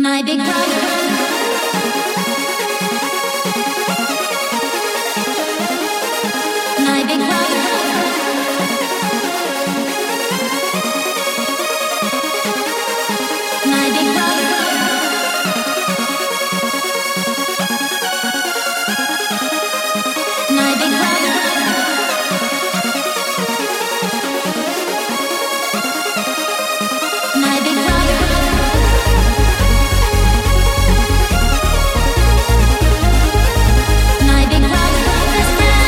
My big brother. My big brother. My big brother. My big brother. My big brother. My big brother, best friend.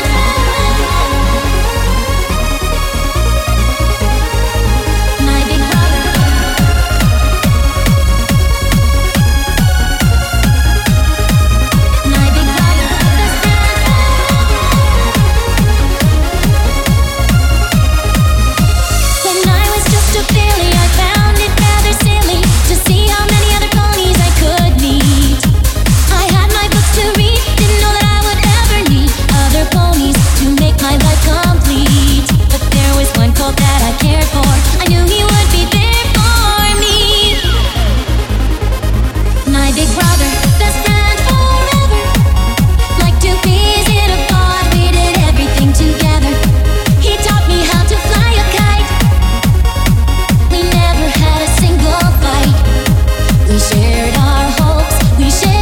My big brother. My big brother, best friend. When I was just a filly, I found it rather silly to see how many other ponies I could meet. I had my books to read, didn't know that I would ever need other ponies to make my life complete. But there was one colt that I cared for. I knew he would be there for me. My big brother, best friend forever. Like two peas in a pod, we did everything together. He taught me how to fly a kite. We never had a single fight. We shared our hopes, we shared